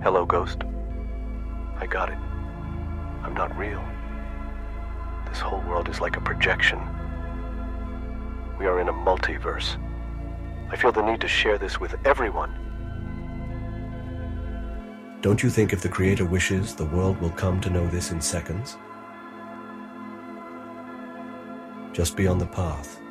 Hello, Ghost. I got it. I'm not real. This whole world is like a projection. We are in a multiverse. I feel the need to share this with everyone. Don't you think if the Creator wishes, the world will come to know this in seconds? Just be on the path.